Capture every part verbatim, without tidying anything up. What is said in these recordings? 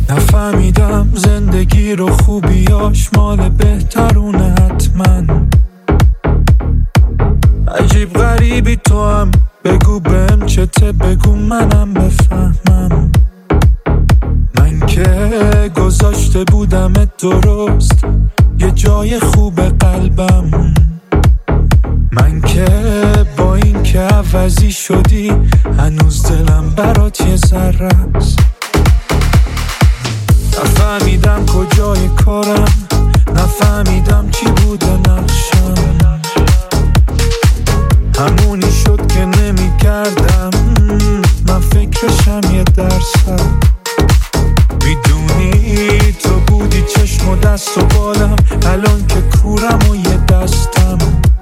نفهمیدم زندگی رو خوبیاش مال بهترونه حتما. عجیب غریبی تو هم، بگو بهم چته، بگو منم بفهمم. من که گذاشته بودمت درست یه جای خوب قلبم. من که با این که عوضی شدی هنوز دلم برات یه ذره است. نفهمیدم کجای کارم، نفهمیدم چی بوده نقشم. همونی شد که نمی کردم من فکرشم یه درصد. میدونی تو بودی چشم و دست و بالم، الان که کورم و یه دستم.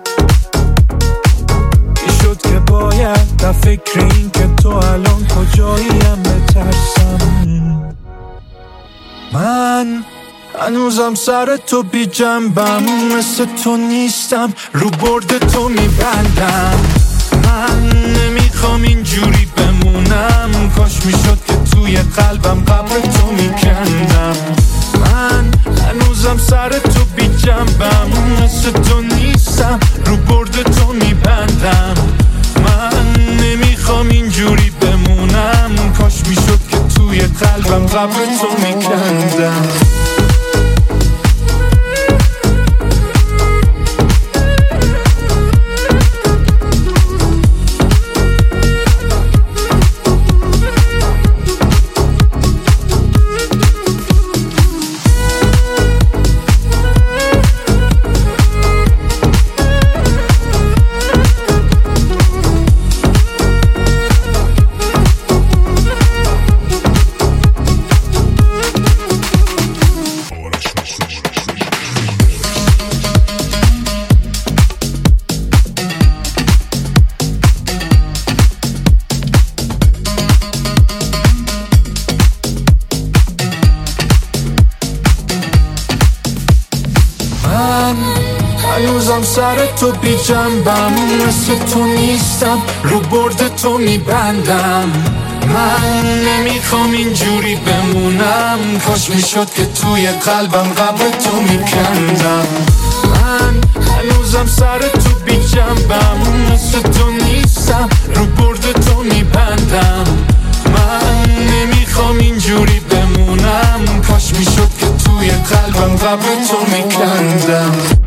چی شد که باید در فکر این که تو الان کجاییم بترسم. من هنوزم سر تو بی جنبم، مثل تو نیستم رو برد تو میبندم. من نمیخوام اینجوری بمونم، کاش میشد که توی قلبم قبر تو میکندم. من هنوزم سر تو بی جنبم، مثل تو نیستم رو برد تو میبندم. من نمیخوام اینجوری بمونم، کاش میشد که توی قلبم قبر تو میکندم. هنوزم سر تو بی جنبم، مثل تو نیستم رو برد تو میبندم. من نمیخوام اینجوری بمونم، کاش میشد که توی قلبم قبر تو میکندم. من هنوزم سر تو بی جنبم، مثل تو نیستم رو برد تو میبندم. من نمیخوام اینجوری بمونم، کاش میشد که توی قلبم قبر تو میکندم.